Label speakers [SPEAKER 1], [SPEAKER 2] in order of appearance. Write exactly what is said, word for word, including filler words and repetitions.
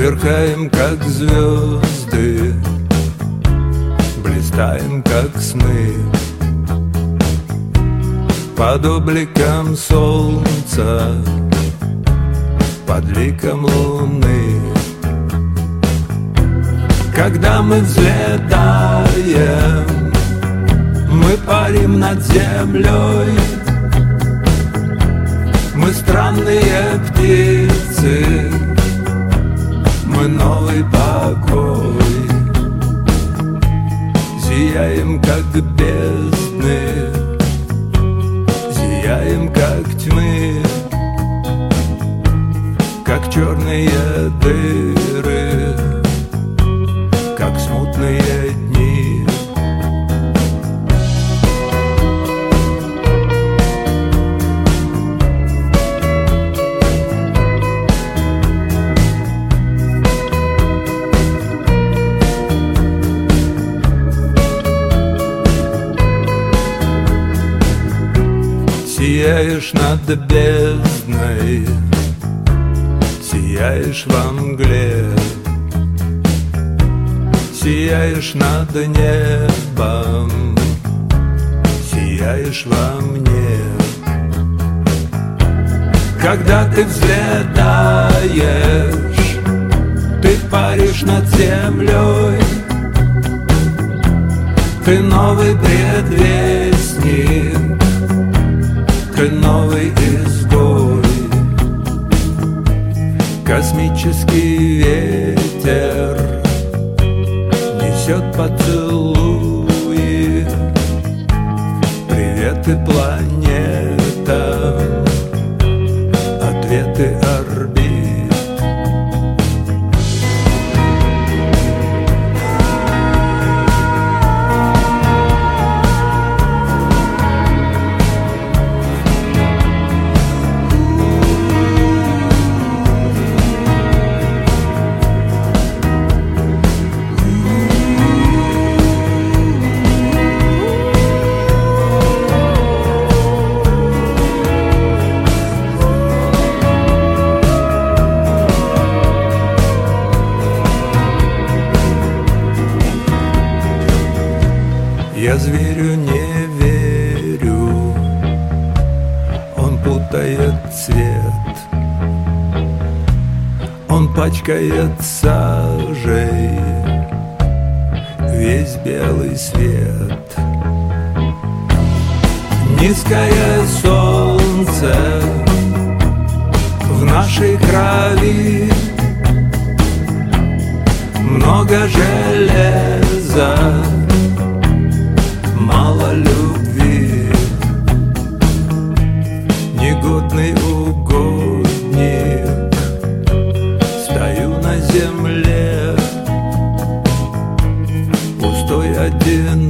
[SPEAKER 1] Сверкаем, как звезды, блистаем, как сны, под обликом солнца, под ликом луны. Когда мы взлетаем, мы парим над землей. Мы странные птицы, мы новый покой. Зияем, как бездны, зияем, как тьмы, как черные дыры, как смутные дни. Сияешь над бездной, сияешь во мгле, сияешь над небом, сияешь во мне. Когда ты взлетаешь, ты паришь над землей. Ты новый предвестник, ты новый изгой. Космический ветер несет поцелуи, приветы планетам, ответы орбит. Я зверю не верю, он путает цвет, он пачкает сажей весь белый свет. Низкое солнце в нашей крови, много железа, мало любви. Негодный угодник, стою на земле, пустой один